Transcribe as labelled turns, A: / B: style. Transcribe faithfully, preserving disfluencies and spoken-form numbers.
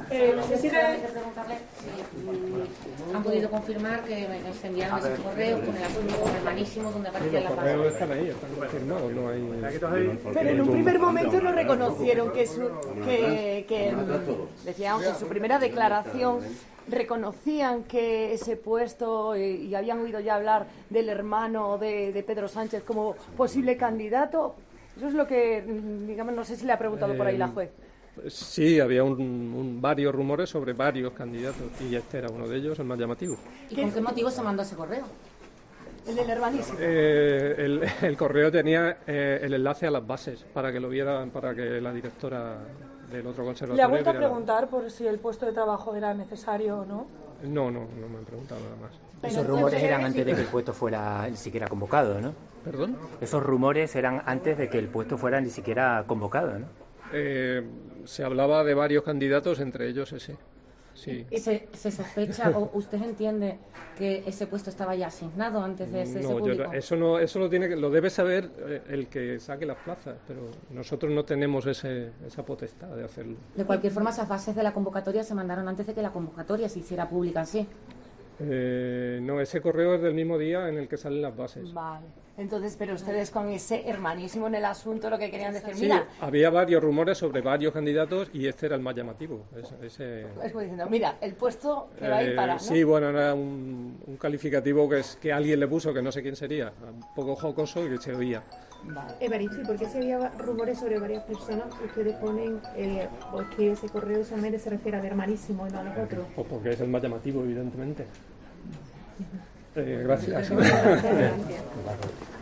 A: Eh, no sé si
B: Hay que preguntarle si han podido confirmar que se enviaron esos correos con el asunto hermanísimo donde aparecían las bases.
C: Los correos están ahí, están confirmados, no hay...
A: Pero en un primer momento no reconocieron que, su, que, que decían en su primera declaración reconocían que ese puesto y, y habían oído ya hablar del hermano de, de Pedro Sánchez como posible candidato. Eso es lo que, digamos, no sé si le ha preguntado por ahí la juez.
C: Sí, había un, un, varios rumores sobre varios candidatos y este era uno de ellos, el más llamativo.
B: ¿Y con qué motivo se mandó ese correo?
A: El del hermanísimo.
C: Eh, el, el correo tenía eh, el enlace a las bases para que lo vieran, para que la directora del otro conservatorio...
D: ¿Le ha vuelto a
C: viera...
D: preguntar por si el puesto de trabajo era necesario o no?
C: No, no, no me han preguntado nada más.
E: Pero esos rumores eran antes de que el puesto fuera ni siquiera convocado, ¿no?
C: ¿Perdón?
E: Esos rumores eran antes de que el puesto fuera ni siquiera convocado, ¿no?
C: Eh, se hablaba de varios candidatos, entre ellos ese. Sí.
B: ¿Y se, se sospecha o usted entiende que ese puesto estaba ya asignado antes de ese,
C: no,
B: ese público?
C: Yo, eso no, eso lo tiene, que, lo debe saber eh, el que saque las plazas, pero nosotros no tenemos ese, esa potestad de hacerlo.
B: De cualquier forma, esas bases de la convocatoria se mandaron antes de que la convocatoria se hiciera pública en sí.
C: Eh, no, ese correo es del mismo día en el que salen las bases.
A: Vale. Entonces, pero ustedes con ese hermanísimo en el asunto lo que querían decir,
C: Sí,
A: mira...
C: había varios rumores sobre varios candidatos y este era el más llamativo. Ese, ese...
A: Es como diciendo, mira, el puesto que va a ir para... ¿no?
C: Sí, bueno, era un, un calificativo que, es, que alguien le puso, que no sé quién sería, un poco jocoso y que se oía.
F: Vale. Evaristo, ¿y por qué si había rumores sobre varias personas? Ustedes ponen eh, pues que ese correo solamente se refiere al hermanísimo y no a los otros.
C: Pues porque es el más llamativo, evidentemente. Eh, gracias.